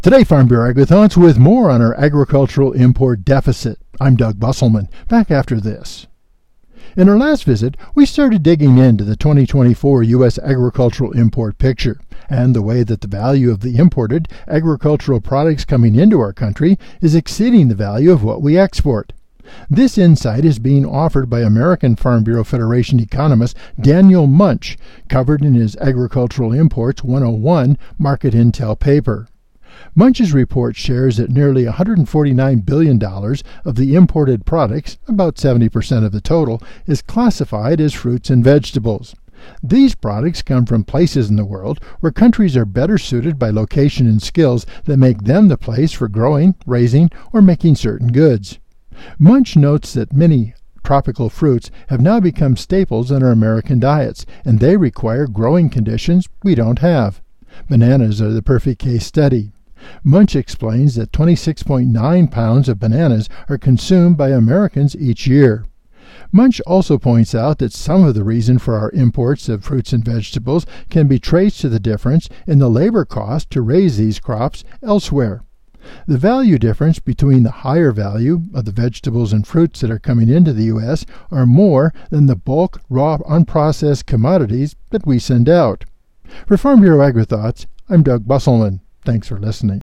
Today, Farm Bureau Agri-Thoughts with more on our agricultural import deficit. I'm Doug Busselman, back after this. In our last visit, we started digging into the 2024 U.S. agricultural import picture and the way that the value of the imported agricultural products coming into our country is exceeding the value of what we export. This insight is being offered by American Farm Bureau Federation economist Daniel Munch, covered in his Agricultural Imports 101 Market Intel paper. Munch's report shares that nearly $149 billion of the imported products, about 70% of the total, is classified as fruits and vegetables. These products come from places in the world where countries are better suited by location and skills that make them the place for growing, raising, or making certain goods. Munch notes that many tropical fruits have now become staples in our American diets, and they require growing conditions we don't have. Bananas are the perfect case study. Munch explains that 26.9 pounds of bananas are consumed by Americans each year. Munch also points out that some of the reason for our imports of fruits and vegetables can be traced to the difference in the labor cost to raise these crops elsewhere. The value difference between the higher value of the vegetables and fruits that are coming into the U.S. are more than the bulk, raw, unprocessed commodities that we send out. For Farm Bureau Agri-Thoughts, I'm Doug Busselman. Thanks for listening.